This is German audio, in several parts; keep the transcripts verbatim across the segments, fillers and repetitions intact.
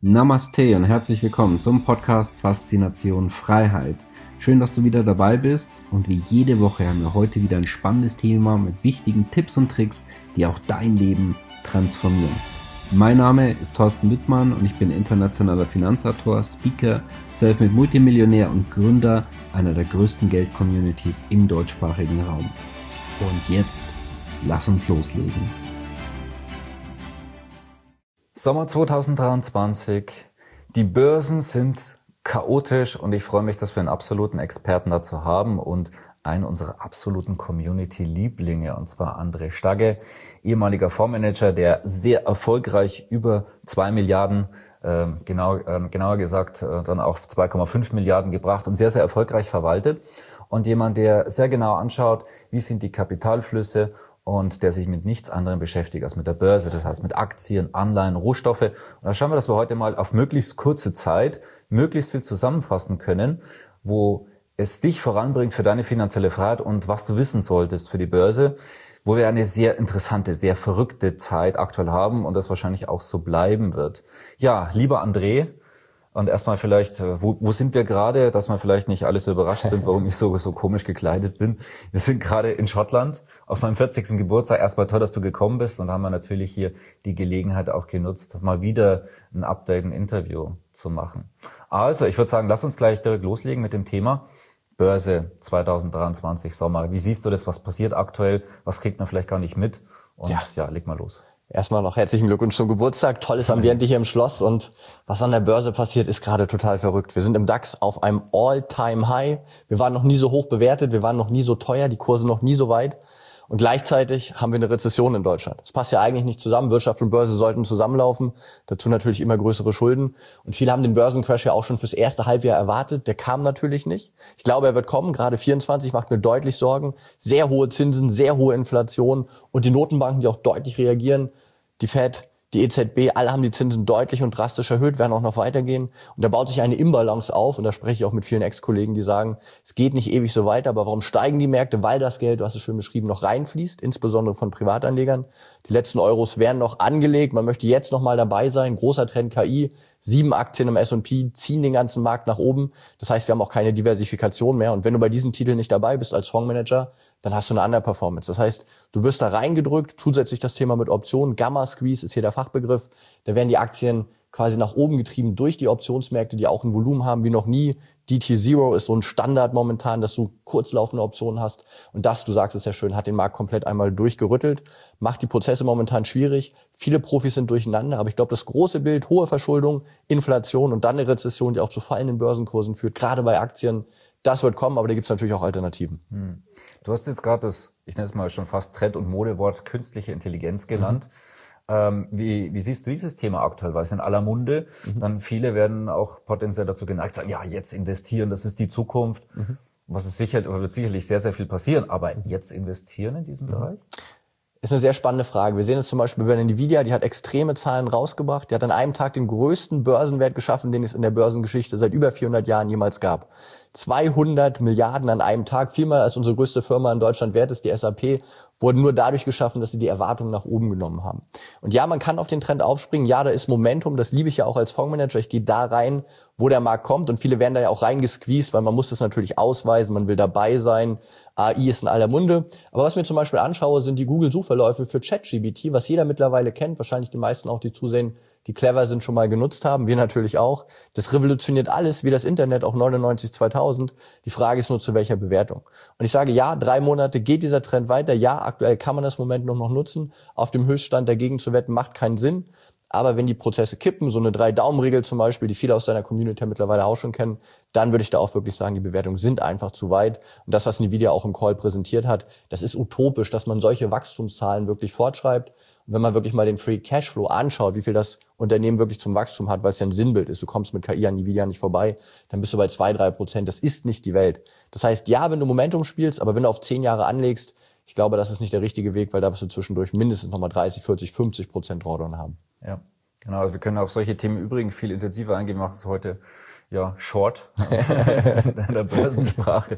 Namaste und herzlich willkommen zum Podcast Faszination Freiheit. Schön, dass du wieder dabei bist und wie jede Woche haben wir heute wieder ein spannendes Thema mit wichtigen Tipps und Tricks, die auch dein Leben transformieren. Mein Name ist Thorsten Wittmann und ich bin internationaler Finanzautor, Speaker, Selfmade Multimillionär und Gründer einer der größten Geld-Communities im deutschsprachigen Raum. Und jetzt, lass uns loslegen. Sommer zweitausenddreiundzwanzig, die Börsen sind chaotisch und ich freue mich, dass wir einen absoluten Experten dazu haben und einen unserer absoluten Community-Lieblinge, und zwar André Stagge, ehemaliger Fondsmanager, der sehr erfolgreich über zwei Milliarden, äh, genau, äh, genauer gesagt, äh, dann auf zwei Komma fünf Milliarden gebracht und sehr, sehr erfolgreich verwaltet. Und jemand, der sehr genau anschaut, wie sind die Kapitalflüsse und der sich mit nichts anderem beschäftigt als mit der Börse, das heißt mit Aktien, Anleihen, Rohstoffe. Und da schauen wir, dass wir heute mal auf möglichst kurze Zeit möglichst viel zusammenfassen können, wo es dich voranbringt für deine finanzielle Freiheit und was du wissen solltest für die Börse, wo wir eine sehr interessante, sehr verrückte Zeit aktuell haben und das wahrscheinlich auch so bleiben wird. Ja, lieber André, und erstmal vielleicht, wo, wo sind wir gerade, dass wir vielleicht nicht alle so überrascht sind, warum ich so so komisch gekleidet bin. Wir sind gerade in Schottland auf meinem vierzigsten Geburtstag. Erstmal toll, dass du gekommen bist und haben wir natürlich hier die Gelegenheit auch genutzt, mal wieder ein Update, ein Interview zu machen. Also, ich würde sagen, lass uns gleich direkt loslegen mit dem Thema Börse zweitausenddreiundzwanzig Sommer. Wie siehst du das? Was passiert aktuell? Was kriegt man vielleicht gar nicht mit? Und ja, ja leg mal los. Erstmal noch herzlichen Glückwunsch zum Geburtstag. Tolles Ambiente hier im Schloss und was an der Börse passiert, ist gerade total verrückt. Wir sind im DAX auf einem All-Time-High. Wir waren noch nie so hoch bewertet, wir waren noch nie so teuer, die Kurse noch nie so weit. Und gleichzeitig haben wir eine Rezession in Deutschland. Das passt ja eigentlich nicht zusammen. Wirtschaft und Börse sollten zusammenlaufen. Dazu natürlich immer größere Schulden. Und viele haben den Börsencrash ja auch schon fürs erste Halbjahr erwartet. Der kam natürlich nicht. Ich glaube, er wird kommen. Gerade vierundzwanzig macht mir deutlich Sorgen. Sehr hohe Zinsen, sehr hohe Inflation und die Notenbanken, die auch deutlich reagieren. Die Fed, die E Z B, alle haben die Zinsen deutlich und drastisch erhöht, werden auch noch weitergehen. Und da baut sich eine Imbalance auf. Und da spreche ich auch mit vielen Ex-Kollegen, die sagen, es geht nicht ewig so weiter. Aber warum steigen die Märkte? Weil das Geld, du hast es schön beschrieben, noch reinfließt, insbesondere von Privatanlegern. Die letzten Euros werden noch angelegt. Man möchte jetzt noch mal dabei sein. Großer Trend K I. Sieben Aktien im S und P ziehen den ganzen Markt nach oben. Das heißt, wir haben auch keine Diversifikation mehr. Und wenn du bei diesen Titeln nicht dabei bist als Fondsmanager, dann hast du eine Underperformance. Das heißt, du wirst da reingedrückt, zusätzlich das Thema mit Optionen. Gamma-Squeeze ist hier der Fachbegriff. Da werden die Aktien quasi nach oben getrieben durch die Optionsmärkte, die auch ein Volumen haben wie noch nie. D T Zero ist so ein Standard momentan, dass du kurzlaufende Optionen hast. Und das, du sagst es ja schön, hat den Markt komplett einmal durchgerüttelt, macht die Prozesse momentan schwierig. Viele Profis sind durcheinander, aber ich glaube, das große Bild, hohe Verschuldung, Inflation und dann eine Rezession, die auch zu fallenden Börsenkursen führt, gerade bei Aktien, das wird kommen, aber da gibt es natürlich auch Alternativen. Hm. Du hast jetzt gerade das, ich nenne es mal schon fast Trend- und Modewort künstliche Intelligenz genannt. Mhm. Ähm, wie, wie siehst du dieses Thema aktuell? Weil es in aller Munde, mhm. dann viele werden auch potenziell dazu geneigt, sagen, ja, jetzt investieren, das ist die Zukunft. Mhm. Was ist sicher, wird sicherlich sehr, sehr viel passieren, aber jetzt investieren in diesem mhm. Bereich? Ist eine sehr spannende Frage. Wir sehen es zum Beispiel bei Nvidia, die hat extreme Zahlen rausgebracht. Die hat an einem Tag den größten Börsenwert geschaffen, den es in der Börsengeschichte seit über vierhundert Jahren jemals gab. zweihundert Milliarden an einem Tag, viermal als unsere größte Firma in Deutschland wert ist, die S A P, wurden nur dadurch geschaffen, dass sie die Erwartungen nach oben genommen haben. Und ja, man kann auf den Trend aufspringen. Ja, da ist Momentum. Das liebe ich ja auch als Fondsmanager. Ich gehe da rein, wo der Markt kommt. Und viele werden da ja auch reingesqueezed, weil man muss das natürlich ausweisen. Man will dabei sein. A I ist in aller Munde. Aber was ich mir zum Beispiel anschaue, sind die Google-Suchverläufe für ChatGPT, was jeder mittlerweile kennt. Wahrscheinlich die meisten auch, die zusehen, die clever sind, schon mal genutzt haben. Wir natürlich auch. Das revolutioniert alles, wie das Internet, auch neunundneunzig, zweitausend. Die Frage ist nur, zu welcher Bewertung. Und ich sage, ja, drei Monate geht dieser Trend weiter. Ja, aktuell kann man das Momentum noch nutzen. Auf dem Höchststand dagegen zu wetten, macht keinen Sinn. Aber wenn die Prozesse kippen, so eine Drei-Daumen-Regel zum Beispiel, die viele aus deiner Community mittlerweile auch schon kennen, dann würde ich da auch wirklich sagen, die Bewertungen sind einfach zu weit. Und das, was Nvidia auch im Call präsentiert hat, das ist utopisch, dass man solche Wachstumszahlen wirklich fortschreibt. Und wenn man wirklich mal den Free Cashflow anschaut, wie viel das Unternehmen wirklich zum Wachstum hat, weil es ja ein Sinnbild ist, du kommst mit K I an Nvidia nicht vorbei, dann bist du bei zwei, drei Prozent. Das ist nicht die Welt. Das heißt, ja, wenn du Momentum spielst, aber wenn du auf zehn Jahre anlegst, ich glaube, das ist nicht der richtige Weg, weil da wirst du zwischendurch mindestens nochmal dreißig, vierzig, fünfzig Prozent Drawdown haben. Ja. Genau, wir können auf solche Themen übrigens viel intensiver eingehen. Wir machen es heute ja short in der Börsensprache.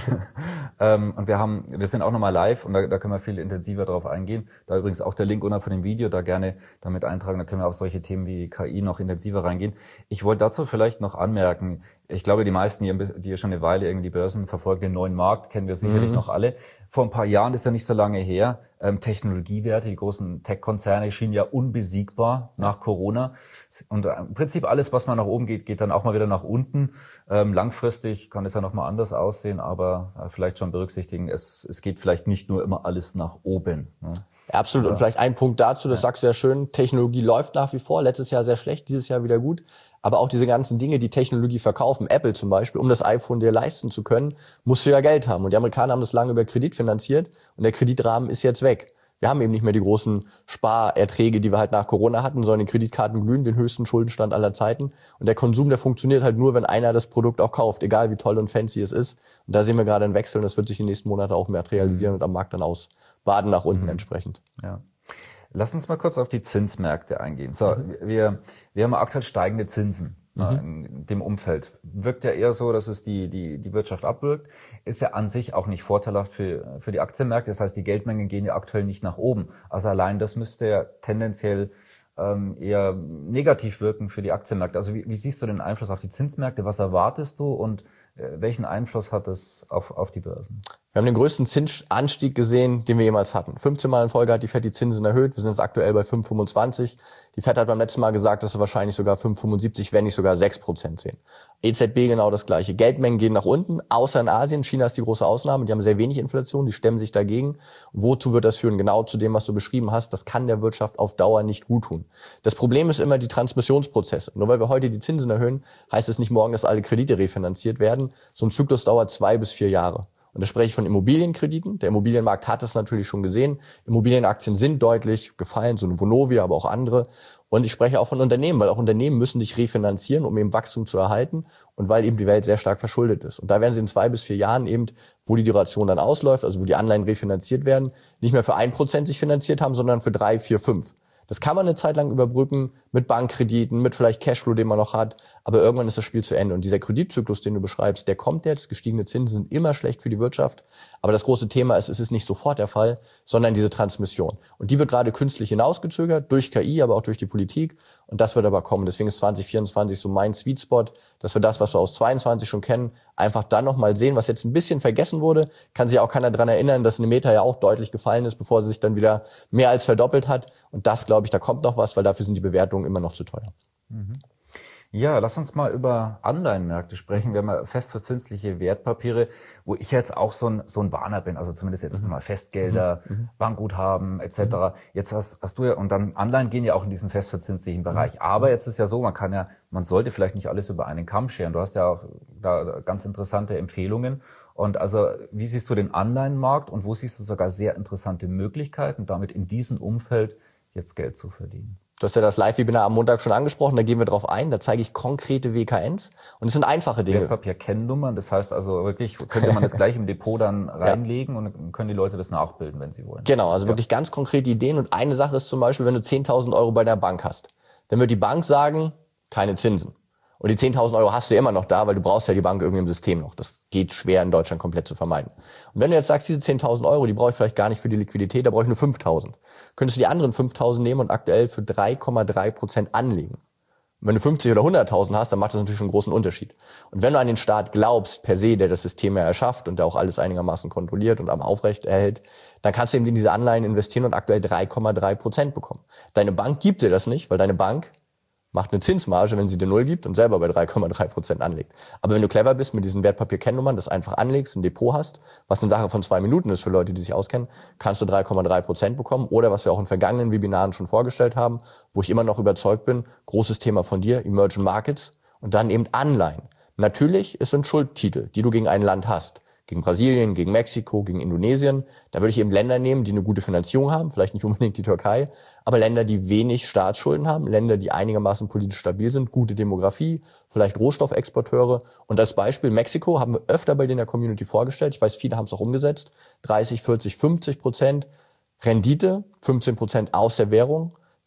ähm, und wir haben, wir sind auch nochmal live und da, da können wir viel intensiver drauf eingehen. Da übrigens auch der Link unter von dem Video, da gerne damit eintragen. Da können wir auf solche Themen wie K I noch intensiver reingehen. Ich wollte dazu vielleicht noch anmerken, ich glaube, die meisten, die, die schon eine Weile irgendwie die Börsen verfolgen, den neuen Markt kennen wir sicherlich mhm. noch alle. Vor ein paar Jahren, ist ja nicht so lange her, ähm, Technologiewerte, die großen Tech-Konzerne schienen ja unbesiegbar nach Corona. Und äh, im Prinzip alles, was mal nach oben geht, geht dann auch mal wieder nach unten. Ähm, langfristig kann es ja nochmal anders aussehen, aber äh, vielleicht schon berücksichtigen, es, es geht vielleicht nicht nur immer alles nach oben. Ne? Ja, absolut. Ja. Und vielleicht ein Punkt dazu, das ja. sagst du ja schön, Technologie läuft nach wie vor, letztes Jahr sehr schlecht, dieses Jahr wieder gut. Aber auch diese ganzen Dinge, die Technologie verkaufen, Apple zum Beispiel, um das iPhone dir leisten zu können, musst du ja Geld haben. Und die Amerikaner haben das lange über Kredit finanziert und der Kreditrahmen ist jetzt weg. Wir haben eben nicht mehr die großen Sparerträge, die wir halt nach Corona hatten, sondern die Kreditkarten glühen, den höchsten Schuldenstand aller Zeiten. Und der Konsum, der funktioniert halt nur, wenn einer das Produkt auch kauft, egal wie toll und fancy es ist. Und da sehen wir gerade einen Wechsel und das wird sich in den nächsten Monaten auch materialisieren und am Markt dann ausbaden nach unten mhm. entsprechend. Ja. Lass uns mal kurz auf die Zinsmärkte eingehen. So, mhm. wir, wir haben aktuell steigende Zinsen mhm. in dem Umfeld. Wirkt ja eher so, dass es die, die, die Wirtschaft abwirkt. Ist ja an sich auch nicht vorteilhaft für, für die Aktienmärkte. Das heißt, die Geldmengen gehen ja aktuell nicht nach oben. Also allein das müsste ja tendenziell ähm, eher negativ wirken für die Aktienmärkte. Also wie, wie siehst du den Einfluss auf die Zinsmärkte? Was erwartest du und äh, welchen Einfluss hat es auf, auf die Börsen? Wir haben den größten Zinsanstieg gesehen, den wir jemals hatten. fünfzehn Mal in Folge hat die Fed die Zinsen erhöht. Wir sind jetzt aktuell bei fünf Komma fünfundzwanzig. Die Fed hat beim letzten Mal gesagt, dass wir wahrscheinlich sogar fünf Komma fünfundsiebzig, wenn nicht sogar sechs Prozent sehen. E Z B genau das Gleiche. Geldmengen gehen nach unten, außer in Asien. China ist die große Ausnahme. Die haben sehr wenig Inflation, die stemmen sich dagegen. Wozu wird das führen? Genau zu dem, was du beschrieben hast. Das kann der Wirtschaft auf Dauer nicht gut tun. Das Problem ist immer die Transmissionsprozesse. Nur weil wir heute die Zinsen erhöhen, heißt es nicht morgen, dass alle Kredite refinanziert werden. So ein Zyklus dauert zwei bis vier Jahre. Und da spreche ich von Immobilienkrediten. Der Immobilienmarkt hat es natürlich schon gesehen. Immobilienaktien sind deutlich gefallen, so eine Vonovia, aber auch andere. Und ich spreche auch von Unternehmen, weil auch Unternehmen müssen sich refinanzieren, um eben Wachstum zu erhalten und weil eben die Welt sehr stark verschuldet ist. Und da werden sie in zwei bis vier Jahren eben, wo die Duration dann ausläuft, also wo die Anleihen refinanziert werden, nicht mehr für ein Prozent sich finanziert haben, sondern für drei, vier, fünf. Das kann man eine Zeit lang überbrücken mit Bankkrediten, mit vielleicht Cashflow, den man noch hat. Aber irgendwann ist das Spiel zu Ende. Und dieser Kreditzyklus, den du beschreibst, der kommt jetzt. Gestiegene Zinsen sind immer schlecht für die Wirtschaft. Aber das große Thema ist, es ist nicht sofort der Fall, sondern diese Transmission. Und die wird gerade künstlich hinausgezögert, durch K I, aber auch durch die Politik. Und das wird aber kommen. Deswegen ist zwanzig vierundzwanzig so mein Sweet Spot, dass wir das, was wir aus zweiundzwanzig schon kennen, einfach dann nochmal sehen, was jetzt ein bisschen vergessen wurde. Kann sich auch keiner daran erinnern, dass eine Meta ja auch deutlich gefallen ist, bevor sie sich dann wieder mehr als verdoppelt hat. Und das, glaube ich, da kommt noch was, weil dafür sind die Bewertungen immer noch zu teuer. Mhm. Ja, lass uns mal über Anleihenmärkte sprechen. Wir haben ja festverzinsliche Wertpapiere, wo ich jetzt auch so ein so ein Warner bin, also zumindest jetzt mhm. mal Festgelder, mhm. Bankguthaben et cetera. Mhm. Jetzt hast, hast du ja, und dann Anleihen gehen ja auch in diesen festverzinslichen Bereich. Mhm. Aber jetzt ist ja so, man kann ja, man sollte vielleicht nicht alles über einen Kamm scheren. Du hast ja auch da ganz interessante Empfehlungen. Und also, wie siehst du den Anleihenmarkt und wo siehst du sogar sehr interessante Möglichkeiten, damit in diesem Umfeld jetzt Geld zu verdienen? Du hast ja das Live-Webinar am Montag schon angesprochen, da gehen wir drauf ein, da zeige ich konkrete W K Ns und es sind einfache Dinge. Wertpapier-Kennnummern, das heißt also wirklich, könnte man das gleich im Depot dann reinlegen ja. und können die Leute das nachbilden, wenn sie wollen. Genau, also ja. wirklich ganz konkrete Ideen und eine Sache ist zum Beispiel, wenn du zehntausend Euro bei der Bank hast, dann wird die Bank sagen, keine Zinsen. Und die zehntausend Euro hast du ja immer noch da, weil du brauchst ja die Bank irgendwie im System noch. Das geht schwer in Deutschland komplett zu vermeiden. Und wenn du jetzt sagst, diese zehntausend Euro, die brauche ich vielleicht gar nicht für die Liquidität, da brauche ich nur fünftausend. Könntest du die anderen fünftausend nehmen und aktuell für drei Komma drei Prozent anlegen. Und wenn du fünfzig oder hunderttausend hast, dann macht das natürlich schon einen großen Unterschied. Und wenn du an den Staat glaubst, per se, der das System ja erschafft und der auch alles einigermaßen kontrolliert und am Aufrecht erhält, dann kannst du eben in diese Anleihen investieren und aktuell drei Komma drei Prozent bekommen. Deine Bank gibt dir das nicht, weil deine Bank macht eine Zinsmarge, wenn sie dir null gibt und selber bei drei Komma drei Prozent anlegt. Aber wenn du clever bist mit diesen Wertpapier-Kennnummern, das einfach anlegst, ein Depot hast, was eine Sache von zwei Minuten ist für Leute, die sich auskennen, kannst du drei Komma drei Prozent bekommen. Oder was wir auch in vergangenen Webinaren schon vorgestellt haben, wo ich immer noch überzeugt bin, großes Thema von dir, Emerging Markets und dann eben Anleihen. Natürlich, es sind Schuldtitel, die du gegen ein Land hast. Gegen Brasilien, gegen Mexiko, gegen Indonesien. Da würde ich eben Länder nehmen, die eine gute Finanzierung haben, vielleicht nicht unbedingt die Türkei, aber Länder, die wenig Staatsschulden haben, Länder, die einigermaßen politisch stabil sind, gute Demografie, vielleicht Rohstoffexporteure. Und als Beispiel Mexiko haben wir öfter bei dir in der Community vorgestellt. Ich weiß, viele haben es auch umgesetzt. dreißig, vierzig, fünfzig Prozent Rendite, fünfzehn Prozent aus der Währung.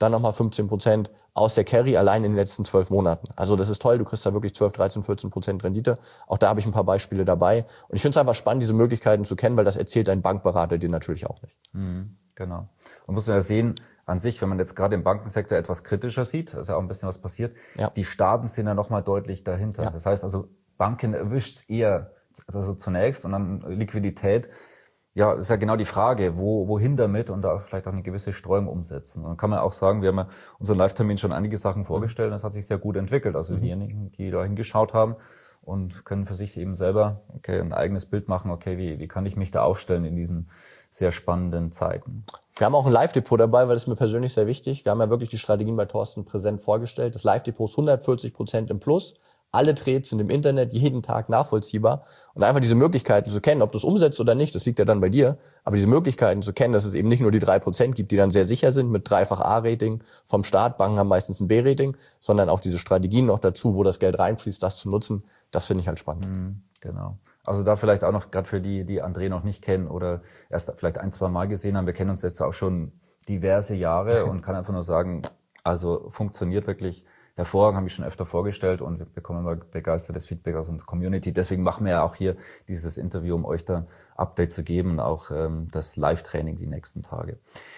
dann nochmal fünfzehn Prozent aus der Carry allein in den letzten zwölf Monaten. Also das ist toll, du kriegst da wirklich zwölf, dreizehn, vierzehn Prozent Rendite. Auch da habe ich ein paar Beispiele dabei. Und ich finde es einfach spannend, diese Möglichkeiten zu kennen, weil das erzählt ein Bankberater dir natürlich auch nicht. Mhm, genau. Man muss ja sehen, an sich, wenn man jetzt gerade im Bankensektor etwas kritischer sieht, ist ja auch ein bisschen was passiert, ja. Die Staaten sind ja nochmal deutlich dahinter. Ja. Das heißt also, Banken erwischt es eher also zunächst und dann Liquidität. Ja, ist ja genau die Frage, wo, wohin damit und da vielleicht auch eine gewisse Streuung umsetzen. Und dann kann man auch sagen, wir haben ja unseren Live-Termin schon einige Sachen vorgestellt und das hat sich sehr gut entwickelt. Also mhm. diejenigen, die da hingeschaut haben und können für sich eben selber okay, ein eigenes Bild machen, okay, wie, wie kann ich mich da aufstellen in diesen sehr spannenden Zeiten. Wir haben auch ein Live-Depot dabei, weil das ist mir persönlich sehr wichtig. Wir haben ja wirklich die Strategien bei Thorsten präsent vorgestellt. Das Live-Depot ist hundertvierzig Prozent im Plus. Alle Trades sind im Internet jeden Tag nachvollziehbar und einfach diese Möglichkeiten zu kennen, ob du es umsetzt oder nicht, das liegt ja dann bei dir, aber diese Möglichkeiten zu kennen, dass es eben nicht nur die drei Prozent gibt, die dann sehr sicher sind mit dreifach A-Rating vom Staat, Banken haben meistens ein B-Rating, sondern auch diese Strategien noch dazu, wo das Geld reinfließt, das zu nutzen, das finde ich halt spannend. Mhm, genau. Also da vielleicht auch noch, gerade für die, die André noch nicht kennen oder erst vielleicht ein, zwei Mal gesehen haben, wir kennen uns jetzt auch schon diverse Jahre und kann einfach nur sagen, also funktioniert wirklich hervorragend, habe ich schon öfter vorgestellt und wir bekommen immer begeistertes Feedback aus unserer Community. Deswegen machen wir ja auch hier dieses Interview, um euch da ein Update zu geben und auch ähm, das Live-Training die nächsten Tage.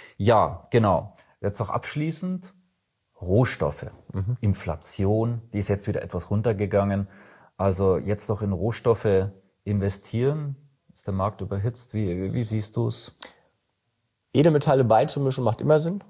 Ja, genau. Jetzt noch abschließend Rohstoffe. Mhm. Inflation, die ist jetzt wieder etwas runtergegangen. Also jetzt noch in Rohstoffe investieren. Ist der Markt überhitzt? Wie, wie siehst du es? Edelmetalle beizumischen macht immer Sinn.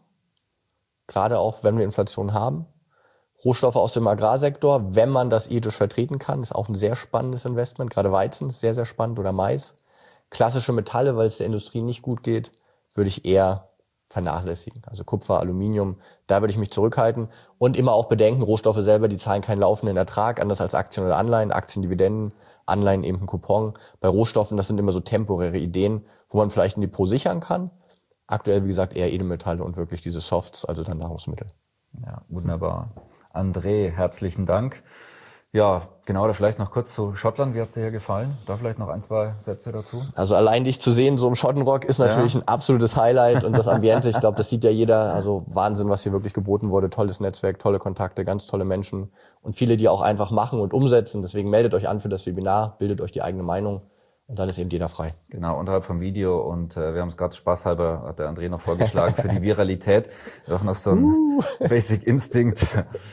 Gerade auch, wenn wir Inflation haben. Rohstoffe aus dem Agrarsektor, wenn man das ethisch vertreten kann, ist auch ein sehr spannendes Investment. Gerade Weizen ist sehr, sehr spannend oder Mais. Klassische Metalle, weil es der Industrie nicht gut geht, würde ich eher vernachlässigen. Also Kupfer, Aluminium, da würde ich mich zurückhalten. Und immer auch bedenken, Rohstoffe selber, die zahlen keinen laufenden Ertrag, anders als Aktien oder Anleihen. Aktiendividenden, Anleihen eben ein Coupon. Bei Rohstoffen, das sind immer so temporäre Ideen, wo man vielleicht ein Depot sichern kann. Aktuell, wie gesagt, eher Edelmetalle und wirklich diese Softs, also dann Nahrungsmittel. Ja, wunderbar. André, herzlichen Dank. Ja, genau, oder vielleicht noch kurz zu Schottland. Wie hat es dir hier gefallen? Da vielleicht noch ein, zwei Sätze dazu? Also allein dich zu sehen, so im Schottenrock, ist natürlich ja. ein absolutes Highlight. Und das Ambiente, ich glaube, das sieht ja jeder. Also Wahnsinn, was hier wirklich geboten wurde. Tolles Netzwerk, tolle Kontakte, ganz tolle Menschen. Und viele, die auch einfach machen und umsetzen. Deswegen meldet euch an für das Webinar, bildet euch die eigene Meinung. Und dann ist eben jeder frei. Genau, unterhalb vom Video. Und äh, wir haben es gerade spaßhalber, hat der André noch vorgeschlagen, für die Viralität. Auch noch so ein uh. Basic Instinct.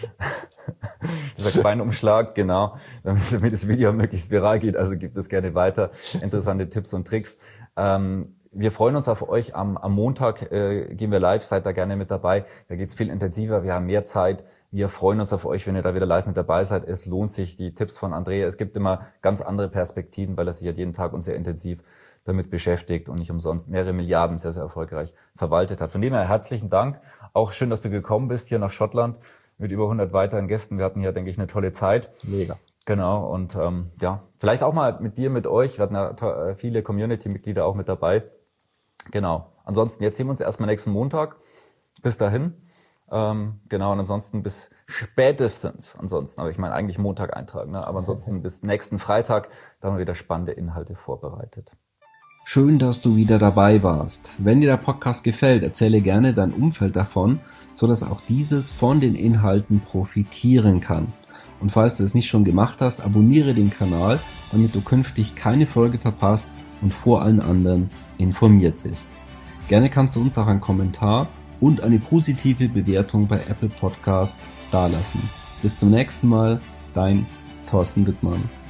Dieser Beinumschlag, genau. Damit, damit das Video möglichst viral geht. Also gibt es gerne weiter. Interessante Tipps und Tricks. Ähm, wir freuen uns auf euch. Am, am Montag äh, gehen wir live. Seid da gerne mit dabei. Da geht's viel intensiver. Wir haben mehr Zeit. Wir freuen uns auf euch, wenn ihr da wieder live mit dabei seid. Es lohnt sich, die Tipps von André. Es gibt immer ganz andere Perspektiven, weil er sich ja jeden Tag und sehr intensiv damit beschäftigt und nicht umsonst mehrere Milliarden sehr, sehr erfolgreich verwaltet hat. Von dem her herzlichen Dank. Auch schön, dass du gekommen bist hier nach Schottland mit über hundert weiteren Gästen. Wir hatten hier, denke ich, eine tolle Zeit. Mega. Genau. Und ähm, ja, vielleicht auch mal mit dir, mit euch. Wir hatten ja viele Community-Mitglieder auch mit dabei. Genau. Ansonsten, jetzt sehen wir uns erstmal nächsten Montag. Bis dahin. Ähm, genau, und ansonsten bis spätestens, ansonsten, aber ich meine eigentlich Montag eintragen, ne? Aber ansonsten bis nächsten Freitag, da haben wir wieder spannende Inhalte vorbereitet. Schön, dass du wieder dabei warst. Wenn dir der Podcast gefällt, erzähle gerne dein Umfeld davon, sodass auch dieses von den Inhalten profitieren kann. Und falls du es nicht schon gemacht hast, abonniere den Kanal, damit du künftig keine Folge verpasst und vor allen anderen informiert bist. Gerne kannst du uns auch einen Kommentar und eine positive Bewertung bei Apple Podcast dalassen. Bis zum nächsten Mal, dein Thorsten Wittmann.